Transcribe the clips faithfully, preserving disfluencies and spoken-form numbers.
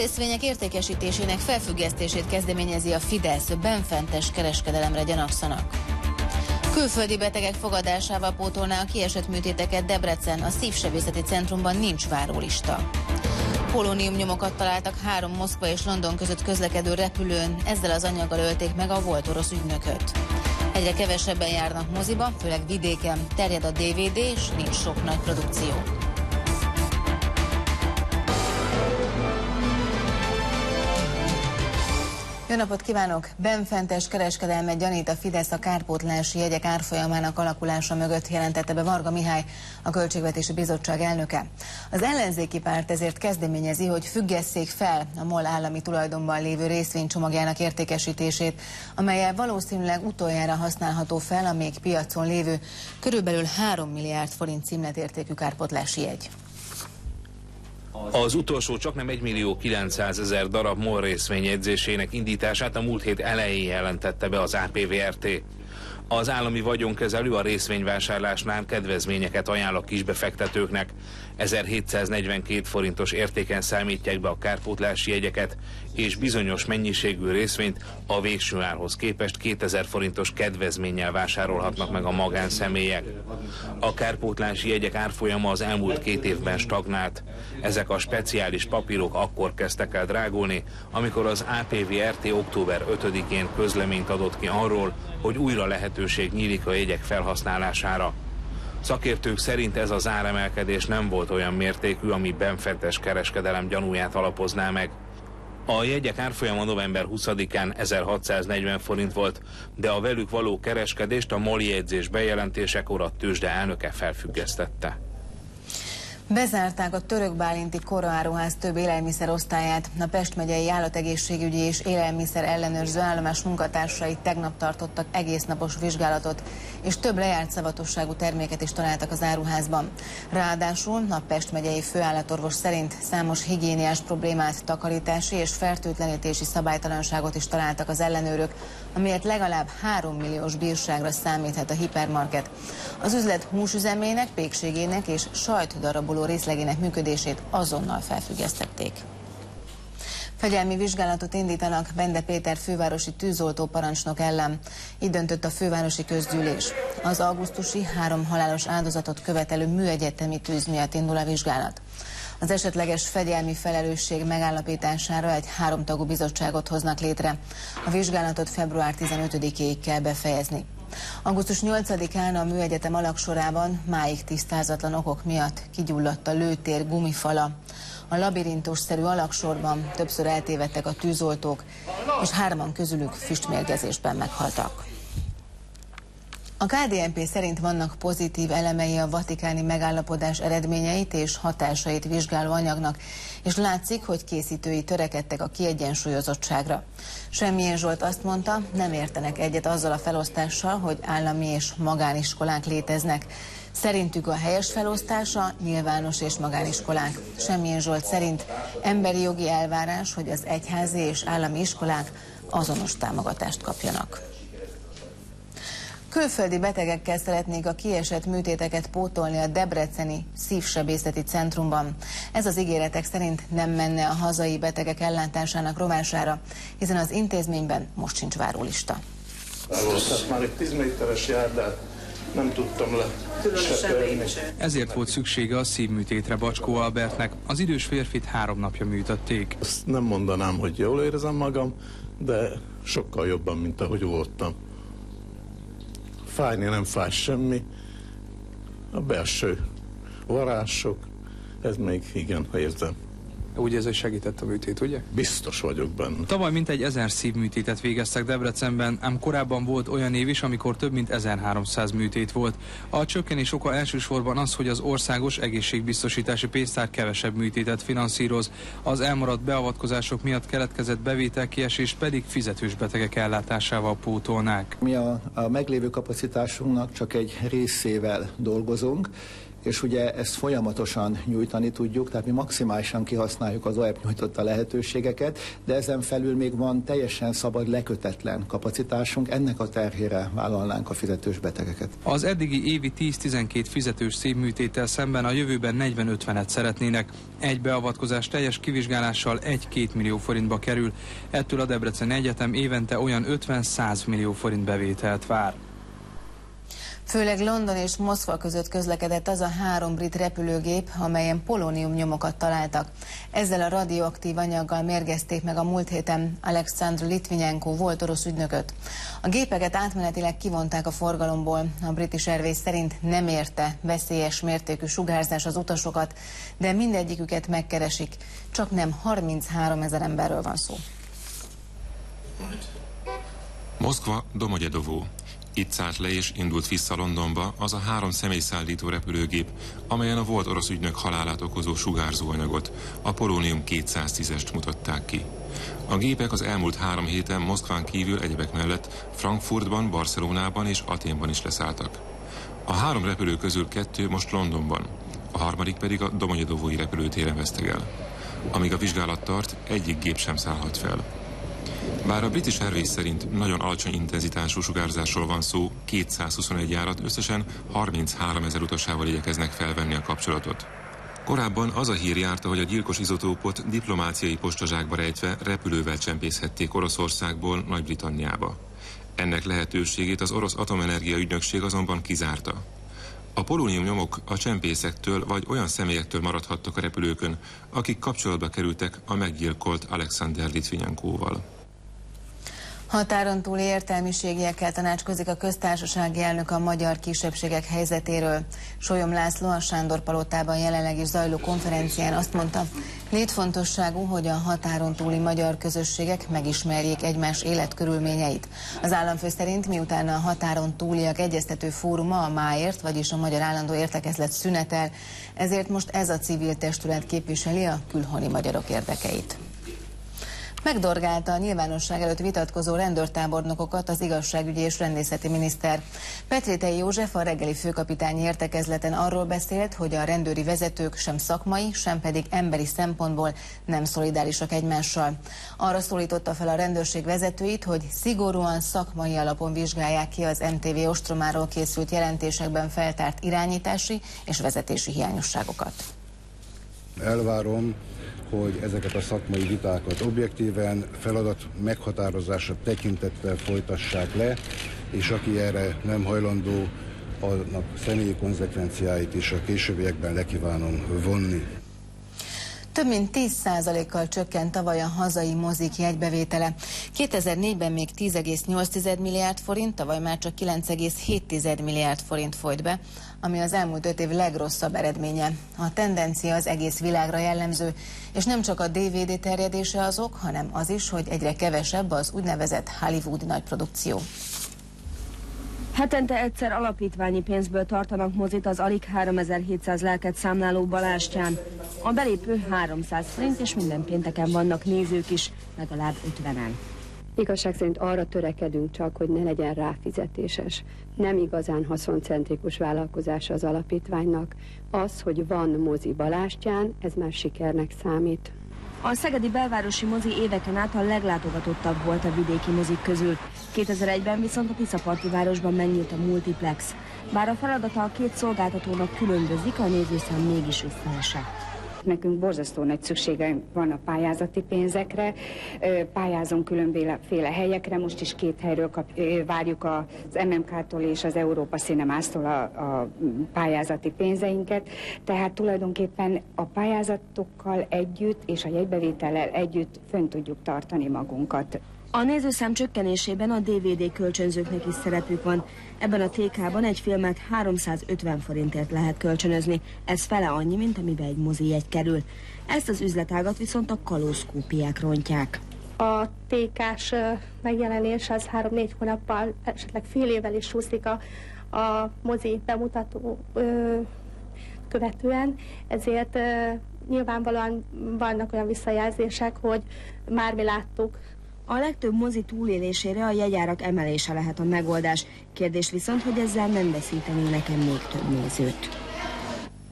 részvények értékesítésének felfüggesztését kezdeményezi a Fidesz, benfentes kereskedelemre gyanakszanak. Külföldi betegek fogadásával pótolná a kiesett műtéteket Debrecen, a szívsebészeti centrumban nincs várólista. Polóniumnyomokat találtak három Moszkva és London között közlekedő repülőn, ezzel az anyaggal ölték meg a volt orosz ügynököt. Egyre kevesebben járnak moziba, főleg vidéken, terjed a dé vé dé és nincs sok nagy produkció. Jó napot kívánok! Benfentes kereskedelmet gyanít a Fidesz a kárpótlási jegyek árfolyamának alakulása mögött, jelentette be Varga Mihály, a Költségvetési Bizottság elnöke. Az ellenzéki párt ezért kezdeményezi, hogy függesszék fel a MOL állami tulajdonban lévő részvénycsomagjának értékesítését, amellyel valószínűleg utoljára használható fel a még piacon lévő körülbelül három milliárd forint címletértékű kárpótlási jegy. Az utolsó csaknem egymillió kilencszázezer darab MOL részvény jegyzésének indítását a múlt hét elején jelentette be az á pé vé er té. Az állami vagyonkezelő a részvényvásárlásnál kedvezményeket ajánl a kisbefektetőknek. ezerhétszáznegyvenkét forintos értéken számítják be a kárpótlási jegyeket, és bizonyos mennyiségű részvényt a végső árhoz képest kétezer forintos kedvezménnyel vásárolhatnak meg a magánszemélyek. A kárpótlási jegyek árfolyama az elmúlt két évben stagnált. Ezek a speciális papírok akkor kezdtek el drágulni, amikor az á pé vé er té október ötödikén közleményt adott ki arról, hogy újra lehetőség nyílik a jegyek felhasználására. Szakértők szerint ez az áremelkedés nem volt olyan mértékű, ami benfentes kereskedelem gyanúját alapozná meg. A jegyek árfolyama november huszadikán ezerhatszáznegyven forint volt, de a velük való kereskedést a MOL jegyzés bejelentésekor a tőzsde elnöke felfüggesztette. Bezárták a Török Bálinti Koraáruház több élelmiszerosztályát. A Pest megyei állategészségügyi és élelmiszer ellenőrző állomás munkatársai tegnap tartottak egésznapos vizsgálatot, és több lejárt szavatosságú terméket is találtak az áruházban. Ráadásul a Pest megyei főállatorvos szerint számos higiéniás problémát, takarítási és fertőtlenítési szabálytalanságot is találtak az ellenőrök, amiért legalább három milliós bírságra számíthat a hipermarket. Az üzlet húsüzemének, pékségének és sajtdaraboló részlegének működését azonnal felfüggesztették. Fegyelmi vizsgálatot indítanak Bende Péter fővárosi tűzoltó parancsnok ellen. Így döntött a fővárosi közgyűlés. Az augusztusi három halálos áldozatot követelő műegyetemi tűz miatt indul a vizsgálat. Az esetleges fegyelmi felelősség megállapítására egy háromtagú bizottságot hoznak létre. A vizsgálatot február tizenötödikéig kell befejezni. augusztus nyolcadikán a műegyetem alagsorában máig tisztázatlan okok miatt kigyulladt a lőtér gumifala. A labirintusszerű alagsorban többször eltévedtek a tűzoltók, és hárman közülük füstmérgezésben meghaltak. A ká dé en pé szerint vannak pozitív elemei a vatikáni megállapodás eredményeit és hatásait vizsgáló anyagnak, és látszik, hogy készítői törekedtek a kiegyensúlyozottságra. Semmilyen Zsolt azt mondta, nem értenek egyet azzal a felosztással, hogy állami és magániskolák léteznek. Szerintük a helyes felosztása nyilvános és magániskolák. Semmilyen Zsolt szerint emberi jogi elvárás, hogy az egyházi és állami iskolák azonos támogatást kapjanak. Külföldi betegekkel szeretnék a kiesett műtéteket pótolni a debreceni szívsebészeti centrumban. Ez az ígéretek szerint nem menne a hazai betegek ellátásának rovására, hiszen az intézményben most sincs várólista. Tehát már egy tíz méteres járdát nem tudtam le. Ezért volt szüksége a szívműtétre Bacskó Albertnek. Az idős férfit három napja műtötték. Azt nem mondanám, hogy jól érzem magam, de sokkal jobban, mint ahogy voltam. Fájni nem fáj semmi, a belső varázsok, ez még igen érzem. Úgy ez, hogy segített a műtét, ugye? Biztos vagyok benne. Tavaly mintegy ezer szívműtétet végeztek Debrecenben, ám korábban volt olyan év is, amikor több mint ezerháromszáz műtét volt. A csökkenés oka elsősorban az, hogy az országos egészségbiztosítási pénztár kevesebb műtétet finanszíroz. Az elmaradt beavatkozások miatt keletkezett bevételkiesés pedig fizetős betegek ellátásával pótolnák. Mi a, a meglévő kapacitásunknak csak egy részével dolgozunk, és ugye ezt folyamatosan nyújtani tudjuk, tehát mi maximálisan kihasználjuk az o e pé nyújtotta lehetőségeket, de ezen felül még van teljesen szabad, lekötetlen kapacitásunk, ennek a terhére vállalnánk a fizetős betegeket. Az eddigi évi tíz-tizenkét fizetős szívműtéttel szemben a jövőben negyven-ötvenet szeretnének. Egy beavatkozás teljes kivizsgálással egy-két millió forintba kerül, ettől a Debreceni Egyetem évente olyan ötven-száz millió forint bevételt vár. Főleg London és Moszkva között közlekedett az a három brit repülőgép, amelyen polónium nyomokat találtak. Ezzel a radioaktív anyaggal mérgezték meg a múlt héten Alexandr Litvinenko volt orosz ügynököt. A gépeket átmenetileg kivonták a forgalomból. A British Airways szerint nem érte veszélyes mértékű sugárzás az utasokat, de mindegyiküket megkeresik. Csak nem harmincháromezer emberről van szó. Moszkva, Domodjedovó. Itt szállt le és indult vissza Londonba az a három személyszállító repülőgép, amelyen a volt orosz ügynök halálát okozó sugárzóanyagot, a polónium kétszáztízest mutatták ki. A gépek az elmúlt három héten Moszkván kívül egyebek mellett Frankfurtban, Barcelonában és Athénban is leszálltak. A három repülő közül kettő most Londonban, a harmadik pedig a Domodjedovói repülőtéren vesztegel. Amíg a vizsgálat tart, egyik gép sem szállhat fel. Bár a British Airways szerint nagyon alacsony intenzitású sugárzásról van szó, kétszázhuszonegy járat összesen harmincháromezer utasával igyekeznek felvenni a kapcsolatot. Korábban az a hír járta, hogy a gyilkos izotópot diplomáciai postazsákba rejtve repülővel csempészhették Oroszországból Nagy-Britanniába. Ennek lehetőségét az orosz atomenergia ügynökség azonban kizárta. A polónium nyomok a csempészektől vagy olyan személyektől maradhattak a repülőkön, akik kapcsolatba kerültek a meggyilkolt Alexander Litvinenkóval. Határon túli értelmiségiekkel tanácskozik a köztársasági elnök a magyar kisebbségek helyzetéről. Solyom László a Sándor-palotában jelenleg is zajló konferencián azt mondta, létfontosságú, hogy a határon túli magyar közösségek megismerjék egymás életkörülményeit. Az államfő szerint miután a határon túliak egyeztető fóruma, a máért, vagyis a Magyar Állandó Értekezlet szünetel, ezért most ez a civil testület képviseli a külhoni magyarok érdekeit. Megdorgálta a nyilvánosság előtt vitatkozó rendőrtábornokokat az igazságügyi és rendészeti miniszter. Petrétei József a reggeli főkapitányi értekezleten arról beszélt, hogy a rendőri vezetők sem szakmai, sem pedig emberi szempontból nem szolidárisak egymással. Arra szólította fel a rendőrség vezetőit, hogy szigorúan szakmai alapon vizsgálják ki az em té vé ostromáról készült jelentésekben feltárt irányítási és vezetési hiányosságokat. Elvárom, hogy ezeket a szakmai vitákat objektíven, feladat meghatározása tekintettel folytassák le, és aki erre nem hajlandó, annak személyi konzekvenciáit is a későbbiekben lekívánom vonni. Több mint tíz százalékkal csökkent tavaly a hazai mozik jegybevétele. kétezer-négyben még tíz egész nyolc milliárd forint, tavaly már csak kilenc egész hét milliárd forint folyt be, ami az elmúlt öt év legrosszabb eredménye. A tendencia az egész világra jellemző, és nem csak a dé vé dé terjedése az ok, hanem az is, hogy egyre kevesebb az úgynevezett hollywoodi nagyprodukció. Hetente egyszer alapítványi pénzből tartanak mozit az alig háromezer-hétszáz lelket számláló Balástyán. A belépő háromszáz forint, és minden pénteken vannak nézők is, legalább ötvenen. Igazság szerint arra törekedünk csak, hogy ne legyen ráfizetéses. Nem igazán haszoncentrikus vállalkozása az alapítványnak. Az, hogy van mozi Balástyán, ez már sikernek számít. A szegedi belvárosi mozi éveken át a leglátogatottabb volt a vidéki mozik közül. kétezer-egyben viszont a Tiszaparti városban megnyílt a multiplex. Bár a feladata a két szolgáltatónak különbözik, a nézőszám mégis visszaesett. Nekünk borzasztó nagy szüksége van a pályázati pénzekre, pályázunk különféle helyekre, most is két helyről kap, várjuk az em em ká-tól és az Európa Cinemásztól a, a pályázati pénzeinket, tehát tulajdonképpen a pályázatokkal együtt és a jegybevétellel együtt fönn tudjuk tartani magunkat. A nézőszám csökkenésében a dé vé dé kölcsönzőknek is szerepük van. Ebben a té ká-ban egy filmet háromszázötven forintért lehet kölcsönözni. Ez fele annyi, mint amibe egy mozi jegy kerül. Ezt az üzletágat viszont a kalózkópiák rontják. A té ká-s megjelenés az három-négy hónappal, esetleg fél évvel is úszik a, a mozi bemutató ö, követően, ezért ö, nyilvánvalóan vannak olyan visszajelzések, hogy már mi láttuk. A legtöbb mozi túlélésére a jegyárak emelése lehet a megoldás. Kérdés viszont, hogy ezzel nem veszítenének-e még több nézőt.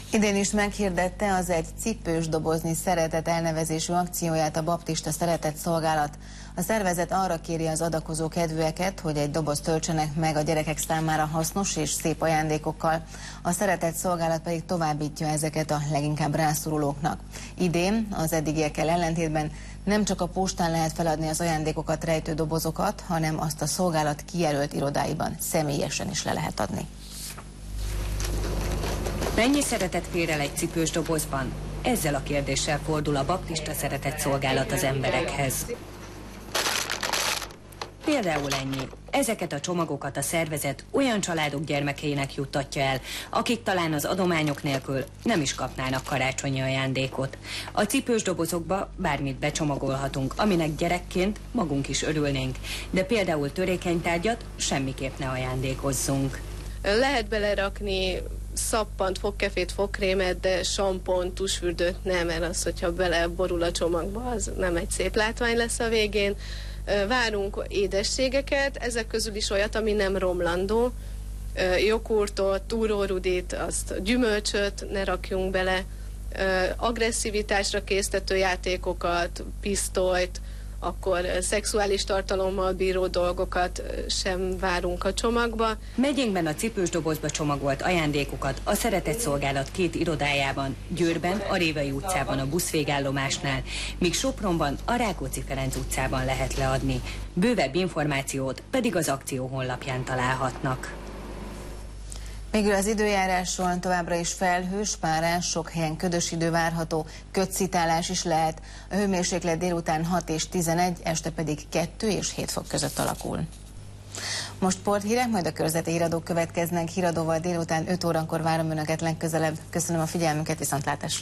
Idén is meghirdette az Egy cipős dobozni szeretet elnevezésű akcióját a Baptista Szeretett Szolgálat. A szervezet arra kéri az adakozó kedvűeket, hogy egy dobozt töltsenek meg a gyerekek számára hasznos és szép ajándékokkal. A Szeretett Szolgálat pedig továbbítja ezeket a leginkább rászorulóknak. Idén az eddigiekkel ellentétben nem csak a postán lehet feladni az ajándékokat rejtő dobozokat, hanem azt a szolgálat kijelölt irodáiban személyesen is le lehet adni. Mennyi szeretet fér el egy cipős dobozban? Ezzel a kérdéssel fordul a Baptista Szeretett Szolgálat az emberekhez. Például ennyi. Ezeket a csomagokat a szervezet olyan családok gyermekeinek juttatja el, akik talán az adományok nélkül nem is kapnának karácsonyi ajándékot. A cipős dobozokba bármit becsomagolhatunk, aminek gyerekként magunk is örülnénk, de például törékeny tárgyat semmiképp ne ajándékozzunk. Lehet belerakni szappant, fogkefét, fogkrémet, de sampont, tusfürdőt nem, mert az, hogyha beleborul a csomagba, az nem egy szép látvány lesz a végén. Várunk édességeket, ezek közül is olyat, ami nem romlandó. Joghurtot, túrórudit, azt gyümölcsöt ne rakjunk bele, agresszivitásra késztető játékokat, pisztolyt, akkor szexuális tartalommal bíró dolgokat sem várunk a csomagba. Megyénkben a cipős dobozba csomagolt ajándékokat a Szeretett Szolgálat két irodájában, Győrben, a Révai utcában a buszvégállomásnál, míg Sopronban a Rákóczi Ferenc utcában lehet leadni. Bővebb információt pedig az akció honlapján találhatnak. Végül az időjárásról továbbra is felhős, párás, sok helyen ködös idő várható, ködszitálás is lehet. A hőmérséklet délután hat és tizenegy, este pedig kettő és hét fok között alakul. Most sporthírek, majd a körzeti híradók következnek. Híradóval délután öt órakor várom Önöket legközelebb. Köszönöm a figyelmüket, viszontlátásra!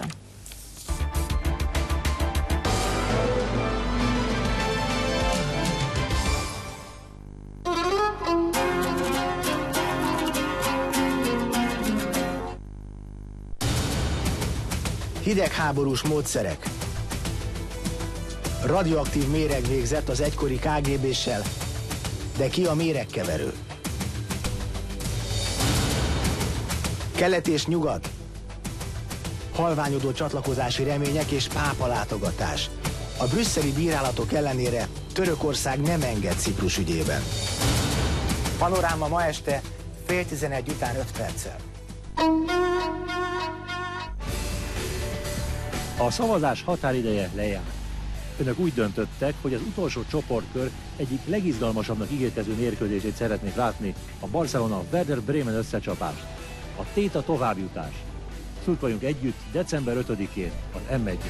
Hidegháborús módszerek. Radioaktív méreg végzett az egykori ká gé bé-ssel, de ki a méregkeverő? Kelet és nyugat. Halványodó csatlakozási remények és pápa látogatás. A brüsszeli bírálatok ellenére Törökország nem enged Ciprus ügyében. Panoráma ma este fél tizenegy után öt perccel. A szavazás határideje lejárt. Önök úgy döntöttek, hogy az utolsó csoportkör egyik legizgalmasabbnak ígérkező mérkőzését szeretnék látni, a Barcelona-Werder Bremen összecsapást. A tét a továbbjutás. Szurkoljunk együtt december ötödikén az em egyen.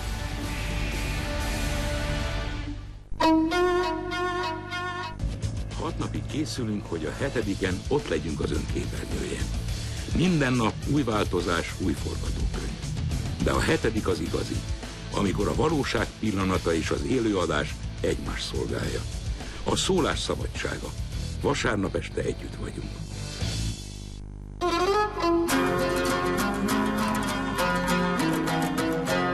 Hat napig készülünk, hogy a hetediken ott legyünk az önképernyőjén. Minden nap új változás, új forgatókönyv. De a hetedik az igazi, amikor a valóság pillanata és az élőadás egymást szolgálja. A szólás szabadsága. Vasárnap este együtt vagyunk.